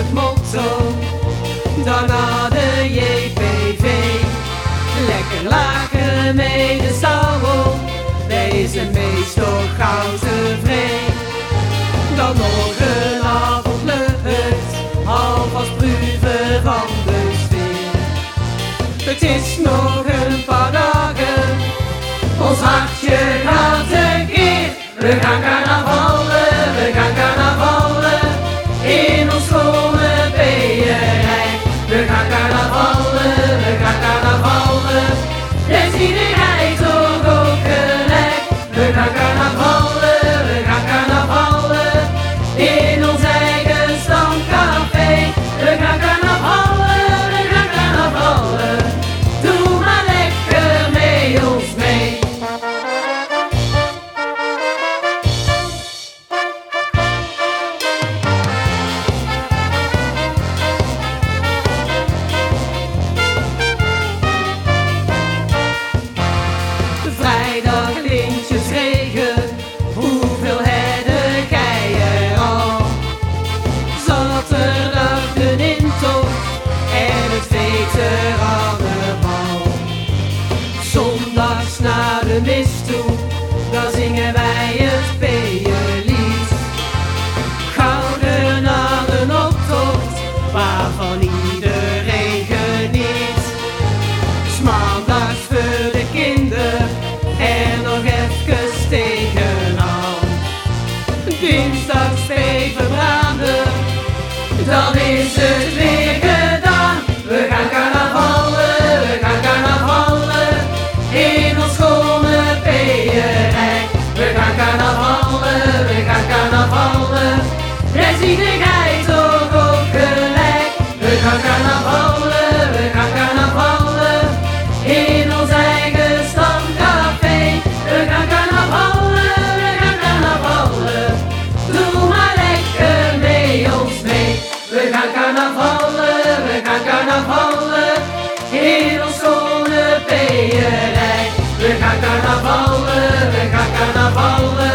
het motto, daarna de JPV. Lekker lachen mee de stouwel, wij is de meest toch gauw tevreden. Dan nog een avond lucht, alvast proeven van de sfeer. Het is nog een paar dagen, ons hartje gaat tekeer. We gaan carnavallen, we gaan carnavallen, in ons schone beerij. We gaan carnavallen, we gaan carnavallen, dus iedereen toch ook gelijk. We gaan carnavallen, we gaan carnavallen, in ons eigen stamcafé. We gaan carnavallen, we gaan carnavallen, doe maar lekker mee ons mee. Vrijdag lintjes regen, hoeveel hadden gij er al? Zaterdag de intocht en het veteranenbal. Zondags naar de mis toe, daar zingen wij het Peerlied. Gouden naar een optocht, waarvan iedereen geniet. 's Maandags voor de kinderen en nog even tegenaan. Dinsdags even branden, dan is het weer gedaan. We gaan carnavallen, we gaan carnavallen, in ons schone beerij. We gaan carnavallen, we gaan carnavallen, daar zie jij toch ook gelijk. We gaan carnavallen, we gaan carnavallen, in ons eigen stamcafé. We gaan carnavallen, we gaan carnavallen, doe maar lekker mee ons mee. We gaan carnavallen, we gaan carnavallen, in ons schone beerij. We gaan carnavallen, we gaan carnavallen.